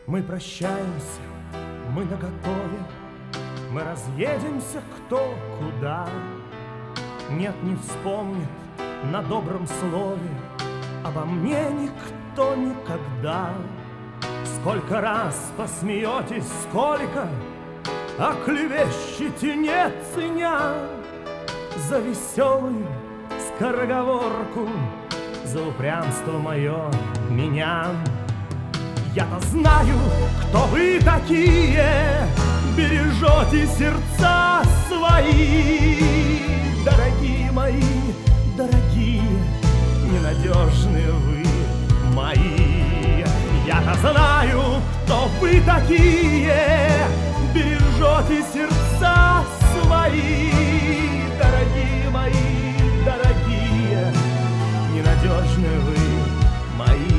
Мы прощаемся, мы наготове, мы разъедемся кто куда. Нет, не вспомнит на добром слове обо мне никто никогда. Сколько раз посмеетесь, сколько оклевещете, не ценя за веселую скороговорку, за упрямство мое меня. Я-то знаю, кто вы такие, бережете сердца свои. Дорогие мои, дорогие, ненадежные вы мои. Я-то знаю, кто вы такие, бережете сердца свои. Дорогие мои, дорогие, ненадежные вы мои.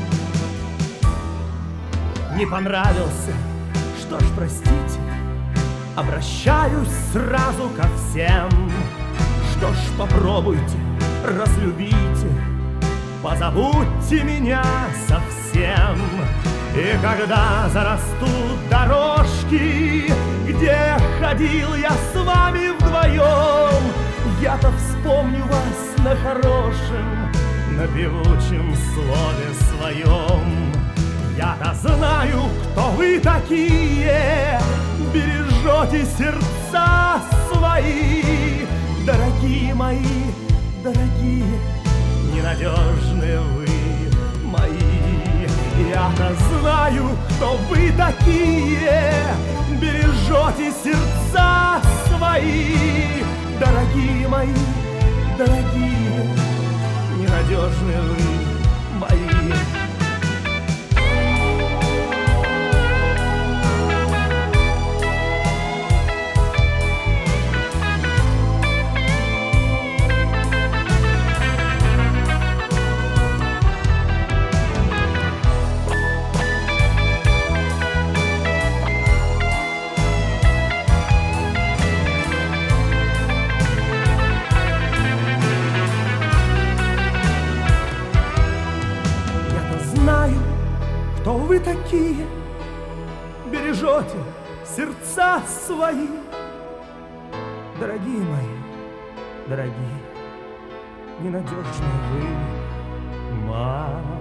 Не понравился, что ж, простите, обращаюсь сразу ко всем. Что ж, попробуйте, разлюбите, позабудьте меня совсем. И когда зарастут дорожки, где ходил я с вами вдвоем, я-то вспомню вас на хорошем, на певучем слове своем. Я-то знаю, кто вы такие, бережете сердца свои. Дорогие мои, дорогие, ненадежные вы мои. Я-то знаю, кто вы такие, бережете сердца свои. Дорогие мои, дорогие, ненадежные вы мои. Кто вы такие, бережете сердца свои. Дорогие мои, дорогие, ненадежные вы мои.